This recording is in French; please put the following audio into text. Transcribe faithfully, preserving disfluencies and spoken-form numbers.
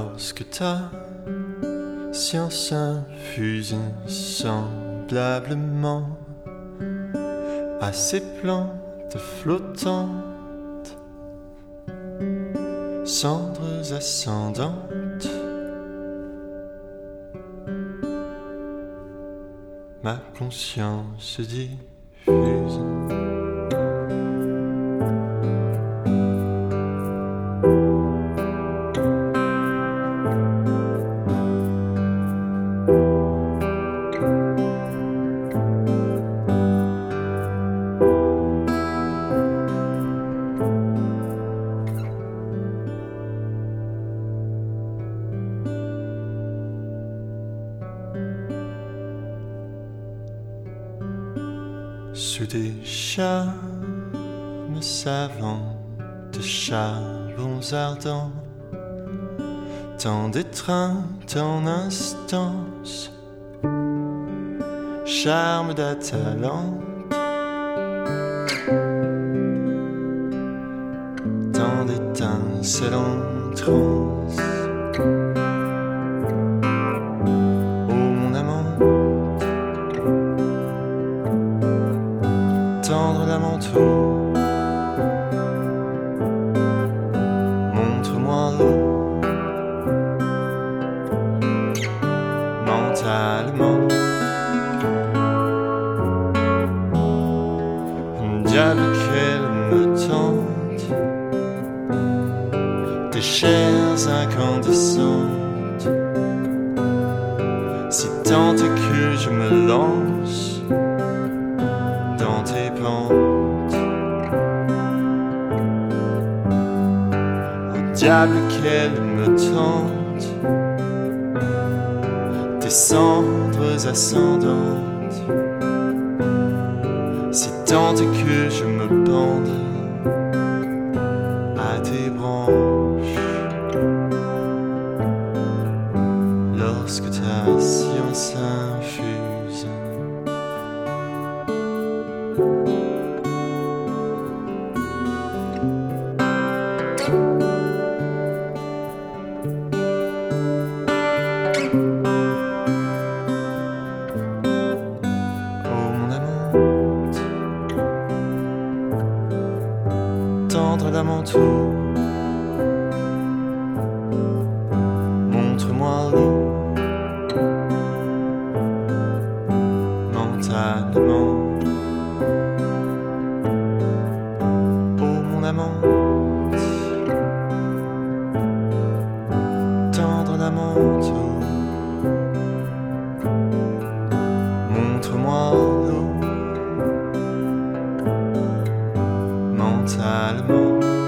Lorsque ta science infuse semblablement à ces plantes flottantes, cendres ascendantes, ma conscience se diffuse. Sous des charmes savants, de charbons ardents, tant d'étreinte en instance, charme d'Atalante, tant d'étincelles en transe. Oh mon amant, tendre la manteau, montre-moi l'eau, mentalement. Un diable qu'elle me tente, des chairs incandescentes, si tant est que je me lance dans tes pentes. Au diable qu'elle me tente, tes cendres ascendantes, si tant est que je me bande à tes branches. Lorsque ta science infuse tendre la manteau, montre-moi l'eau, mentalement. Oh mon amante, tendre la manteau, montre-moi l'eau, mentalement.